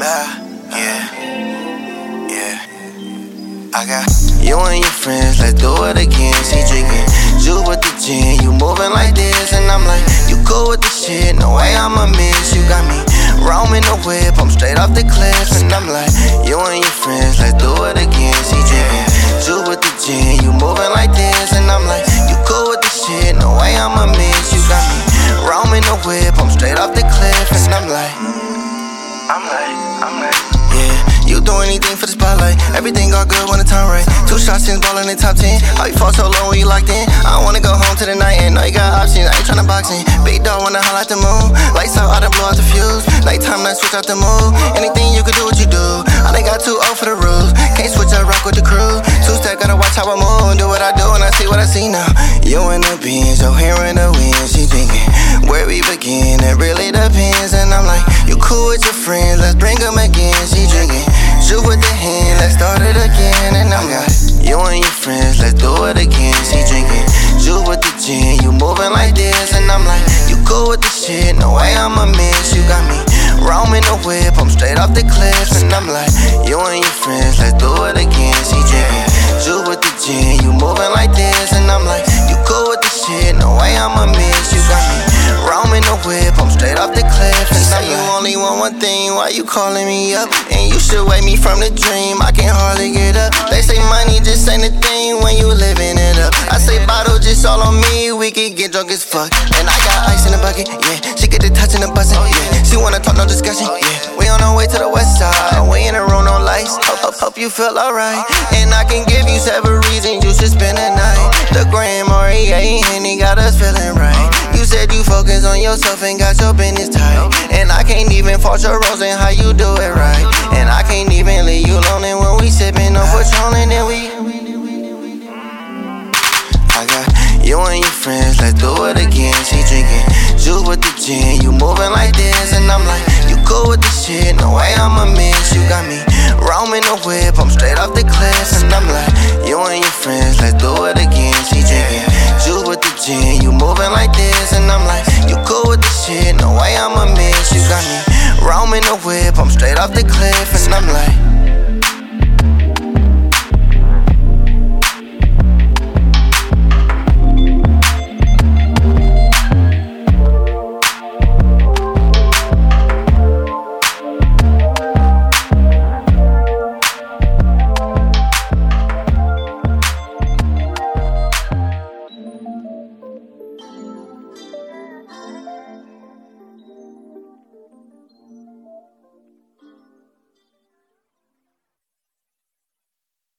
I got you and your friends, let's do it again. She drinking juice with the gin, you moving like this, and I'm like, you cool with the shit, no way I'ma miss. You got me roaming the whip, I'm straight off the cliff, and I'm like, you and your friends, let's do it again. She drinking juice with the gin, you moving like this, and I'm like, you cool with the shit, no way I'ma miss. You got me roaming the whip, I'm straight off the cliff, and I'm like, yeah, you do anything for the spotlight. Everything all good when the time right. 2 shots since ballin' in top 10. How you fall so low when you locked in? I don't wanna go home to the night and know you got options. I ain't tryna box in. Big dog wanna holler at the moon. Lights out, I done blew out the fuse. Nighttime, I switch out the mood. Anything you can do what you do. I done got too old for the rules. Can't switch up, rock with the crew. 2-step, gotta watch how I move and do what I do, and I see what I see now. You in the beans, your hair in the wind. She thinking where we begin, it really depends. And I'm like, you cool with your friends, let's bring them again. She drinking juice with the hand, let's start it again. And I'm like, you and your friends, let's do it again. She drinking juice with the gin, you moving like this, and I'm like, you cool with the shit, no way I'ma miss. You got me roaming the whip, I'm straight off the cliff, and I'm like, you and your friends, let's do it again. She drinking juice with the gin, you moving like this, and I'm like, you cool with the shit, no way I'ma miss. You got me roaming the whip, I'm straight off the cliff, and now you only want one thing, why you calling me up? And you should wake me from the dream, I can hardly get up. They say money just ain't a thing when you living it up. I say bottle just all on me, we can get drunk as fuck. And I got ice in the bucket, yeah, she get the touch in the bustin', yeah. She wanna talk, no discussion, yeah. We on our way to the west side, we in a room, no lights. Hope you feel alright. And I can give you 7 reasons you should spend the night. The Grand Marnier Henny got us feeling right. You said you focus on yourself and got your business tight. And I can't even fault your rose and how you do it right. And I can't even leave you alone and when we sippin' on Patron and then we I got you and your friends, let's do it again. She drinking juice with the gin, you moving like this, and I'm like, you cool with the shit, no way I'ma miss. You got me roaming the whip, I'm straight off the cliff, and I'm like, you and your friends, let's do it again. She drinking juice with the gin, you moving like this, and I'm like, you cool with the shit, no way I'ma miss. You got me roaming the whip, I'm straight off the cliff, and I'm like